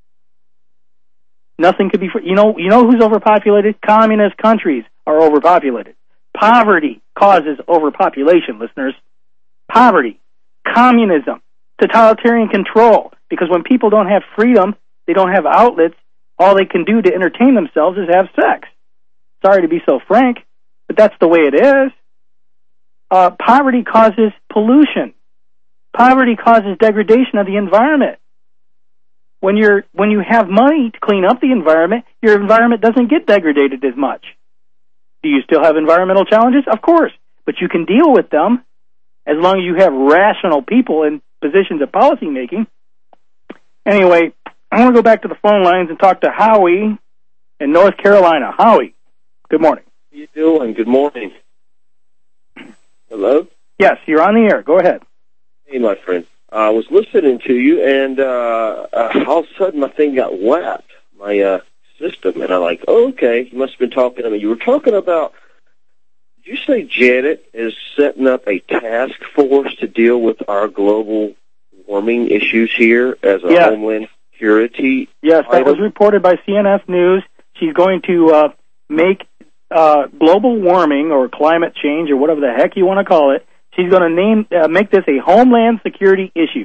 Nothing could be... You know who's overpopulated? Communist countries are overpopulated. Poverty causes overpopulation, listeners. Poverty, communism, totalitarian control. Because when people don't have freedom, they don't have outlets, all they can do to entertain themselves is have sex. Sorry to be so frank, but that's the way it is. Poverty causes pollution. Poverty causes degradation of the environment. When you have money to clean up the environment, your environment doesn't get degraded as much. Do you still have environmental challenges? Of course, but you can deal with them as long as you have rational people in positions of policy making. Anyway, I want to go back to the phone lines and talk to Howie in North Carolina. Howie, good morning. How you doing? Good morning. Hello? Yes, you're on the air. Go ahead. Hey, my friend. I was listening to you, and all of a sudden my thing got wet, my system, and I'm like, oh, okay, you must have been talking to me. You were talking about, did you say Janet is setting up a task force to deal with our global warming issues here as a homeland security Yes, that item? was reported by CNS News. She's going to make global warming or climate change or whatever the heck you want to call it, she's going to make this a homeland security issue.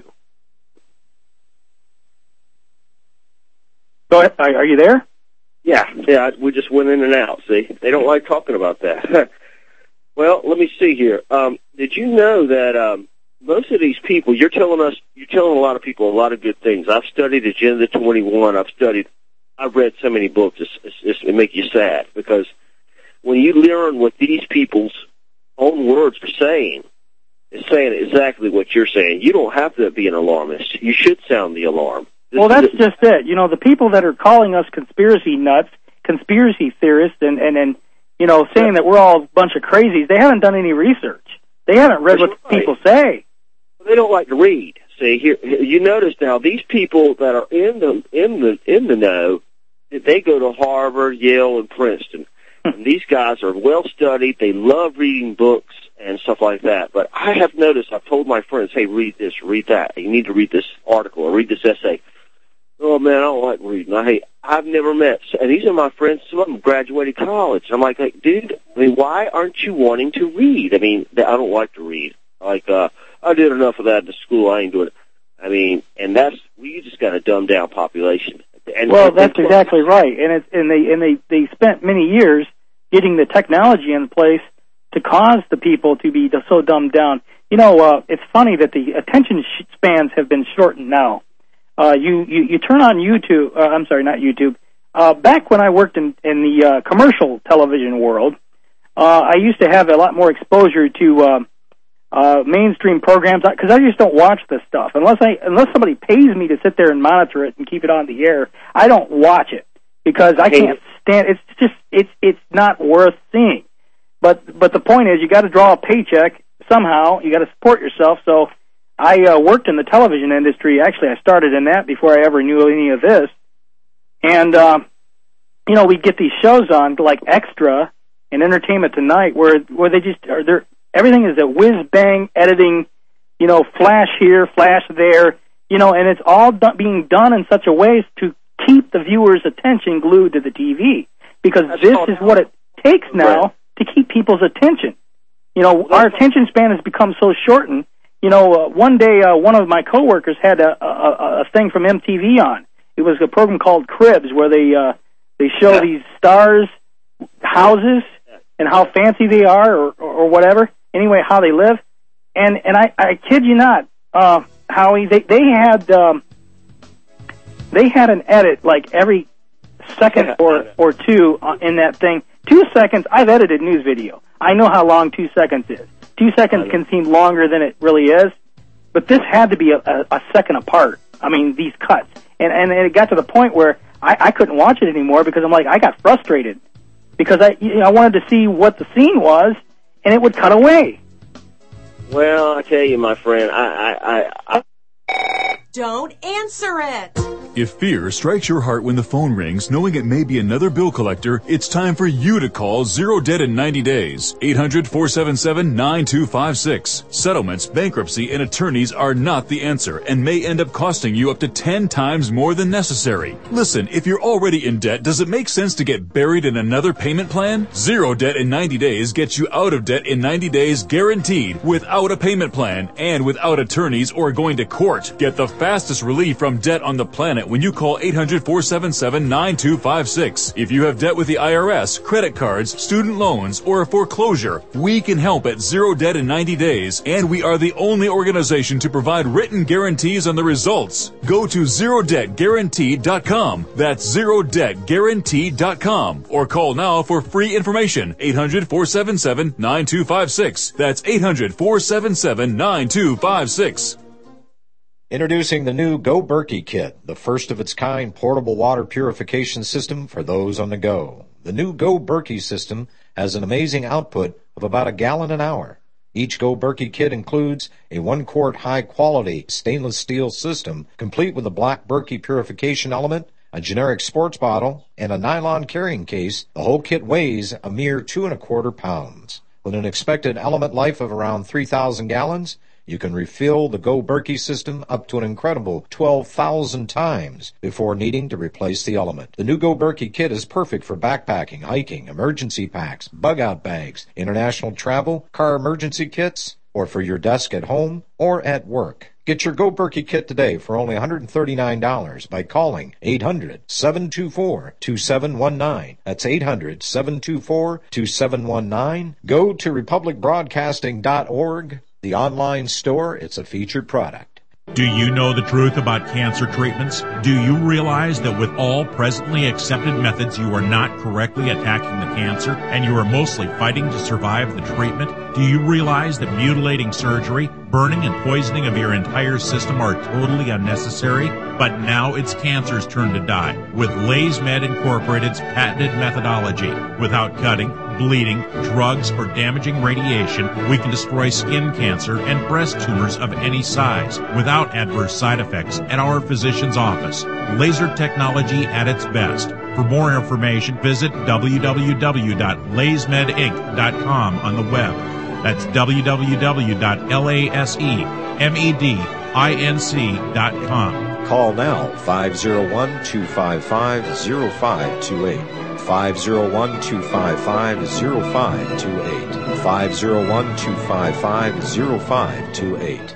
Go ahead. Are you there? Yeah, we just went in and out, see? They don't like talking about that. Well, let me see here. Did you know that most of these people, you're telling a lot of people a lot of good things. I've studied Agenda 21. I've read so many books, it makes you sad, because when you learn what these people's own words are saying, it's saying exactly what you're saying. You don't have to be an alarmist. You should sound the alarm. Well, that's just it. You know, the people that are calling us conspiracy nuts, conspiracy theorists, and saying that we're all a bunch of crazies, they haven't done any research. They haven't read what people say. They don't like to read. See, here, you notice now, these people that are in the know, they go to Harvard, Yale, and Princeton. And these guys are well-studied. They love reading books and stuff like that. But I have noticed, I've told my friends, hey, read this, read that. You need to read this article or read this essay. Oh, man, I don't like reading. I've never met, and these are my friends, some of them graduated college. I'm like, dude, why aren't you wanting to read? I don't like to read. I did enough of that in the school. I ain't doing it. And we just got a dumbed down population. That's exactly right. And they spent many years getting the technology in place to cause the people to be so dumbed down. It's funny that the attention spans have been shortened now. You turn on YouTube. I'm sorry, not YouTube. Back when I worked in the commercial television world, I used to have a lot more exposure to mainstream programs because I just don't watch this stuff unless somebody pays me to sit there and monitor it and keep it on the air. I don't watch it because I can't stand. It's not worth seeing. But the point is, you got to draw a paycheck somehow. You got to support yourself. So I worked in the television industry. Actually, I started in that before I ever knew any of this. And, we get these shows on, like Extra and Entertainment Tonight, where they just everything is a whiz-bang editing, flash here, flash there, and it's all being done in such a way as to keep the viewer's attention glued to the TV, because this is what it takes now to keep people's attention. Our attention span has become so shortened. One day, one of my coworkers had a thing from MTV on. It was a program called Cribs, where they show these stars' houses and how fancy they are, or whatever. Anyway, how they live. And I kid you not, Howie, they had an edit like every second or two in that thing. 2 seconds. I've edited news video. I know how long 2 seconds is. 2 seconds can seem longer than it really is, but this had to be a second apart. I mean, these cuts, and it got to the point where I couldn't watch it anymore because I'm like, I got frustrated because I wanted to see what the scene was, and it would cut away. Well, I tell you, my friend, I Don't answer it. If fear strikes your heart when the phone rings, knowing it may be another bill collector, it's time for you to call Zero Debt in 90 days. 800-477-9256. Settlements, bankruptcy, and attorneys are not the answer and may end up costing you up to 10 times more than necessary. Listen, if you're already in debt, does it make sense to get buried in another payment plan? Zero Debt in 90 days gets you out of debt in 90 days guaranteed, without a payment plan and without attorneys or going to court. Get the fastest relief from debt on the planet when you call 800-477-9256. If you have debt with the IRS, credit cards, student loans, or a foreclosure, we can help at Zero Debt in 90 days, and we are the only organization to provide written guarantees on the results. Go to ZeroDebtGuaranteed.com. That's ZeroDebtGuaranteed.com. Or call now for free information. 800-477-9256. That's 800-477-9256. Introducing the new Go Berkey Kit, the first of its kind portable water purification system for those on the go. The new Go Berkey system has an amazing output of about a gallon an hour. Each Go Berkey kit includes a 1-quart high-quality stainless steel system, complete with a black Berkey purification element, a generic sports bottle, and a nylon carrying case. The whole kit weighs a mere 2¼ pounds. With an expected element life of around 3,000 gallons, you can refill the Go Berkey system up to an incredible 12,000 times before needing to replace the element. The new Go Berkey kit is perfect for backpacking, hiking, emergency packs, bug-out bags, international travel, car emergency kits, or for your desk at home or at work. Get your Go Berkey kit today for only $139 by calling 800-724-2719. That's 800-724-2719. Go to republicbroadcasting.org. The online store, it's a featured product. Do you know the truth about cancer treatments? Do you realize that with all presently accepted methods, you are not correctly attacking the cancer and you are mostly fighting to survive the treatment? Do you realize that mutilating surgery, burning and poisoning of your entire system are totally unnecessary? But now it's cancer's turn to die with LaysMed Incorporated's patented methodology. Without cutting, bleeding, drugs, or damaging radiation, we can destroy skin cancer and breast tumors of any size without adverse side effects at our physician's office. Laser technology at its best. For more information, visit www.laysmedinc.com on the web. That's www.lasemedinc.com. Call now, 501-255-0528. 501-255-0528. 501-255-0528.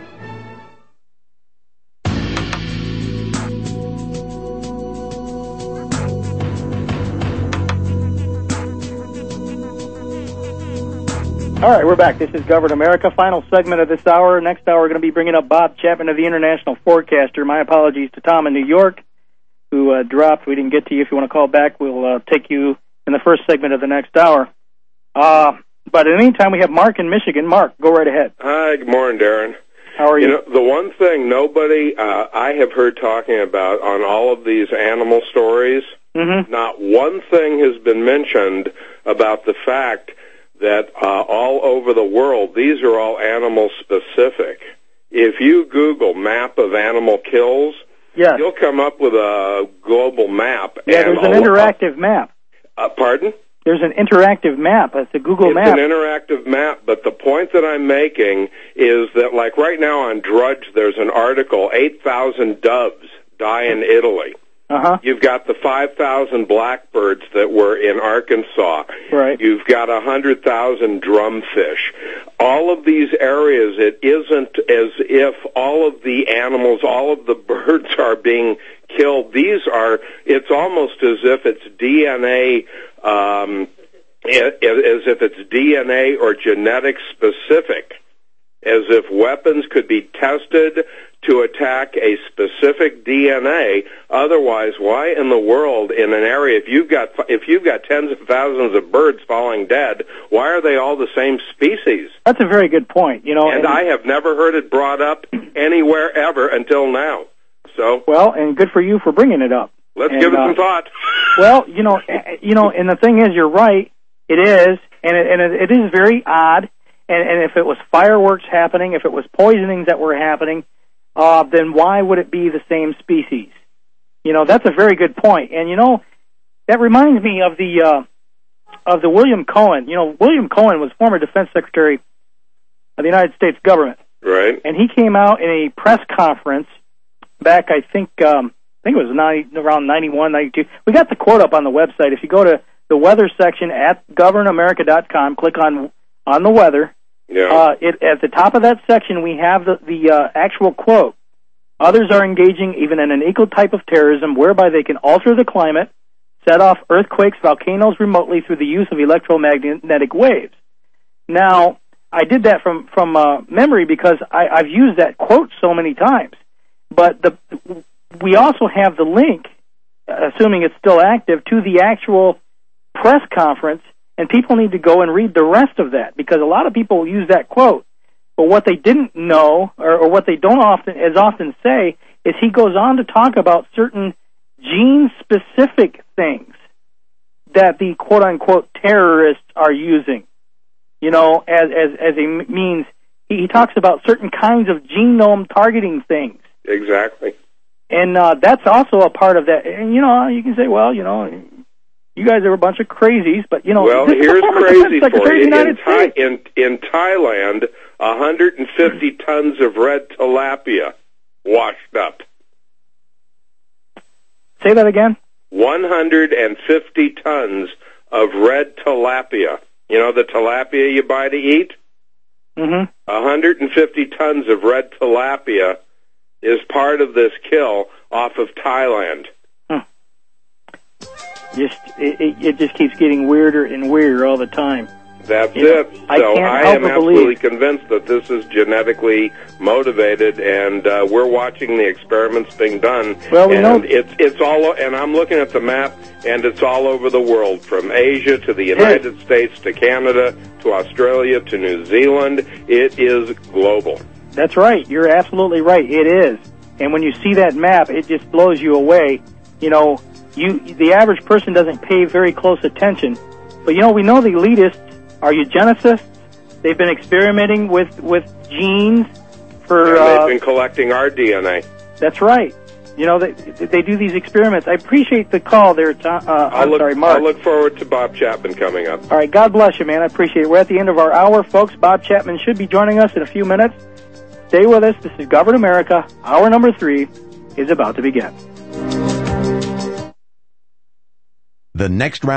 All right, we're back. This is Govern America. Final segment of this hour. Next hour, we're going to be bringing up Bob Chapman of the International Forecaster. My apologies to Tom in New York, who dropped. We didn't get to you. If you want to call back, we'll take you in the first segment of the next hour. But in the meantime, we have Mark in Michigan. Mark, go right ahead. Hi, good morning, Darren. How are you? You know, the one thing nobody I have heard talking about on all of these animal stories, not one thing has been mentioned about the fact that all over the world, these are all animal specific. If you Google map of animal kills, Yes. you'll come up with a global map. Yeah, there's an interactive map. Pardon? There's an interactive map. It's a Google map. It's an interactive map, but the point that I'm making is that, like right now on Drudge, there's an article, 8,000 doves die in Italy. Uh-huh. You've got the 5,000 blackbirds that were in Arkansas. Right. You've got 100,000 drumfish. All of these areas, it isn't as if all of the animals, all of the birds are being killed. It's almost as if it's DNA, as if it's DNA or genetic specific, as if weapons could be tested to attack a specific DNA. Otherwise, why in the world, in an area, if you've got tens of thousands of birds falling dead, why are they all the same species? That's a very good point. And I have never heard it brought up anywhere ever until now. So well, and good for you for bringing it up. Let's give it some thought. Well, and the thing is, you're right. It is, and it is very odd. And if it was fireworks happening, if it was poisonings that were happening, then why would it be the same species? That's a very good point. And that reminds me of the William Cohen. William Cohen was former Defense Secretary of the United States government. Right. And he came out in a press conference back, I think it was around 91, 92. We got the quote up on the website. If you go to the weather section at governamerica.com, click on the weather. Yeah. At the top of that section, we have the actual quote. Others are engaging even in an equal type of terrorism whereby they can alter the climate, set off earthquakes, volcanoes remotely through the use of electromagnetic waves. Now, I did that from memory because I've used that quote so many times. But we also have the link, assuming it's still active, to the actual press conference. And people need to go and read the rest of that because a lot of people use that quote. But what they didn't know or what they don't often say is he goes on to talk about certain gene-specific things that the quote-unquote terrorists are using, as a means. He talks about certain kinds of genome targeting things. Exactly. And that's also a part of that. And, you can say, well, you guys are a bunch of crazies, but, Well, here's crazy for you. In Thailand, 150 tons of red tilapia washed up. Say that again? 150 tons of red tilapia. The tilapia you buy to eat? Mm-hmm. 150 tons of red tilapia is part of this kill off of Thailand. It just keeps getting weirder and weirder all the time. That's it. So I am absolutely convinced that this is genetically motivated, and we're watching the experiments being done. Well, we know it's all, and I'm looking at the map, and it's all over the world, from Asia to the United States to Canada to Australia to New Zealand. It is global. That's right. You're absolutely right. It is. And when you see that map, it just blows you away. The average person doesn't pay very close attention. But, we know the elitists are eugenicists. They've been experimenting with genes for... And they've been collecting our DNA. That's right. They do these experiments. I appreciate the call there, Mark. I look forward to Bob Chapman coming up. All right, God bless you, man. I appreciate it. We're at the end of our hour, folks. Bob Chapman should be joining us in a few minutes. Stay with us. This is Govern America. Hour number 3 is about to begin. The next round